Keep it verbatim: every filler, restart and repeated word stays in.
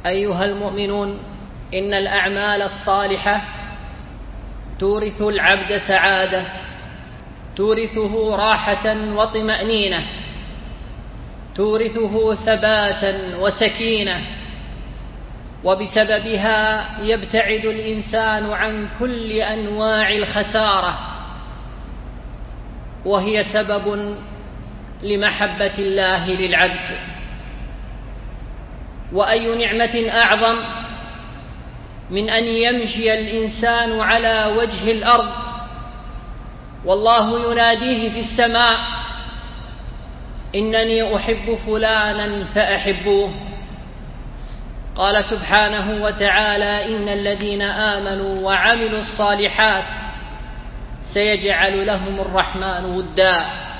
أيها المؤمنون، إن الأعمال الصالحة تورث العبد سعادة، تورثه راحة وطمأنينة، تورثه ثباتا وسكينة، وبسببها يبتعد الإنسان عن كل أنواع الخسارة، وهي سبب لمحبة الله للعبد. وأي نعمة أعظم من أن يمشي الإنسان على وجه الأرض والله يناديه في السماء: إنني أحب فلانا فأحبوه. قال سبحانه وتعالى: إن الذين آمنوا وعملوا الصالحات سيجعل لهم الرحمن ودا.